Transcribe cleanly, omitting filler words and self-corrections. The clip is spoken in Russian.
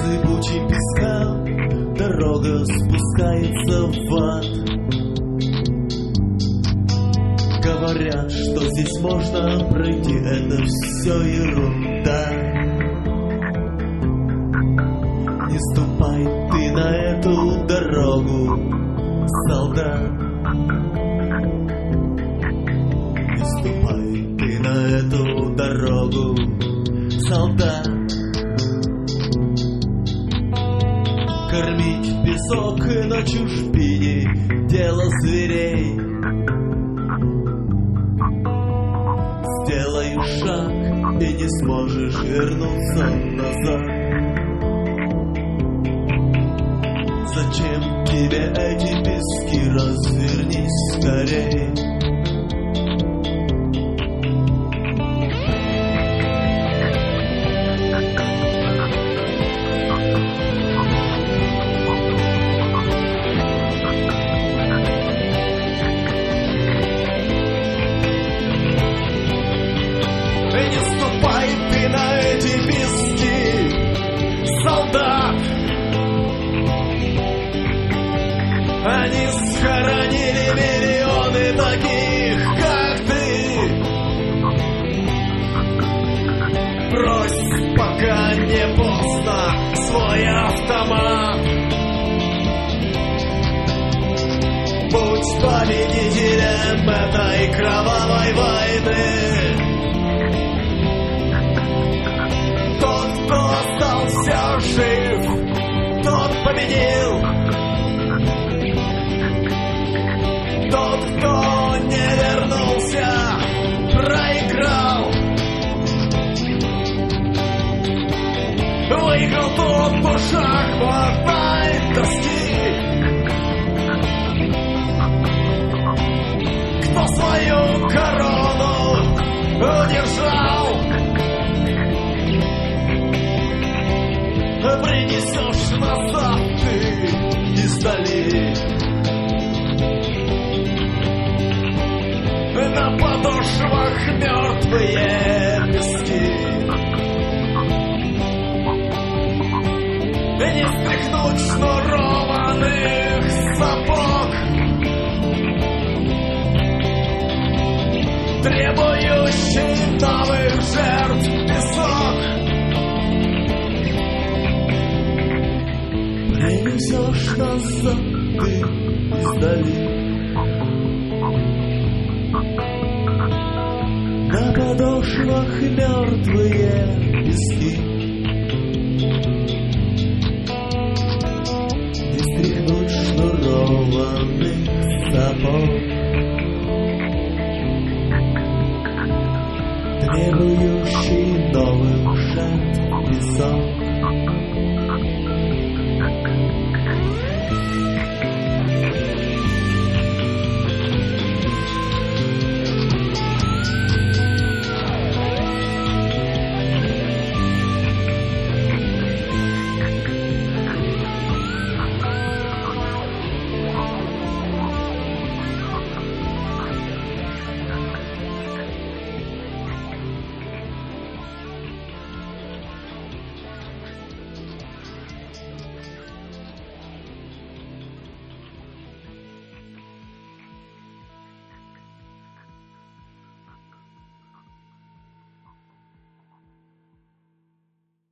зыбучим пескам дорога спускается в ад. Говорят, что здесь можно пройти, это все ерунда. Не ступай ты на эту дорогу, солдат. Не ступай ты на эту дорогу, солдат. Кормить песок на чужбине — дело зверей. Сделай шаг и не сможешь вернуться назад. Зачем тебе эти пески? Развернись скорей. Не ступай ты на эти пески, солдат. Они схоронили миллионы таких, как ты. Брось, пока не поздно, свой автомат. Будь победителем этой кровавой войны. Тот, кто остался жив, тот победил. Тот, кто не вернулся, проиграл. Выиграл тот по шахматной доске, кто свою корону удержал. Принесешь назад ты издали. На подошвах мертвые пески. Не стряхнуть шнурованных сапог, требующий новых жертв песок. Принесешь назад ты издали. На подошвах мертвые пески. Не стряхнуть шнурованных сапог, требующий новых жертв песок.